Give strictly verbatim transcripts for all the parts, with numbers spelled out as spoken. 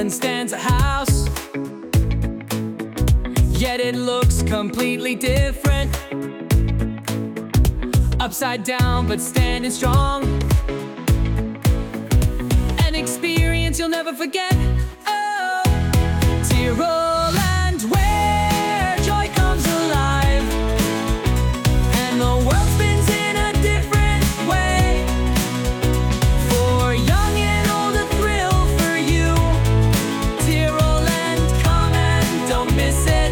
Brooklyn stands a house, yet it looks completely different. Upside down but standing strong, an experience you'll never forget. Oh, Tyrol land where joy comes alive, and the world spins in a different way. For young and old, a thrill for you. Tyrol land, come and don't miss it.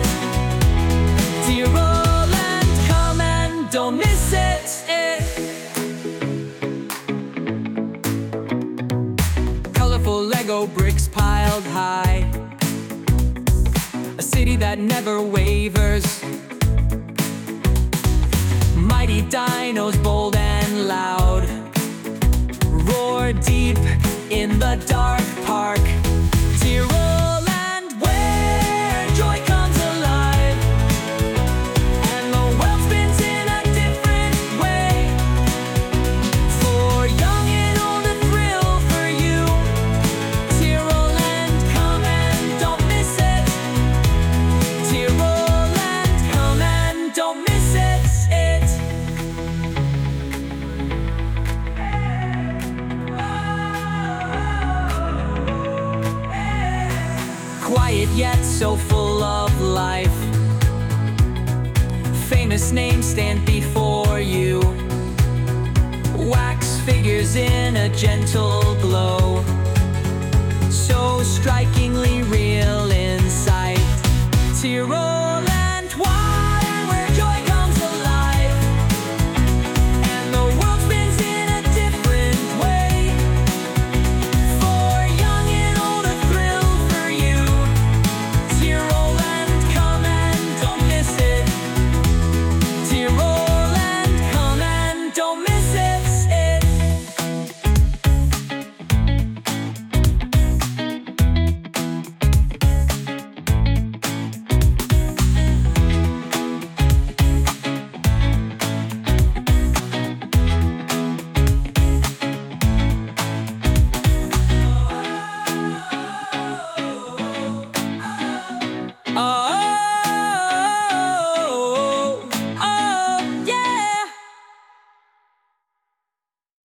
Tyrol land, come and don't miss it. Colorful Lego bricks piled high, a city that never wavers. Mighty dinos, bold and loud, roar deep in the dark park. Tyrol land where joy comes alive, and the world spins in a different way. For young and old, a thrill for you. Tyrol land, come and don't miss it. Tyrol land, come and don't miss it. it. Quiet yet so full of life, famous names stand before you. Wax figures in a gentle glow, so strikingly real in sight. Tyrol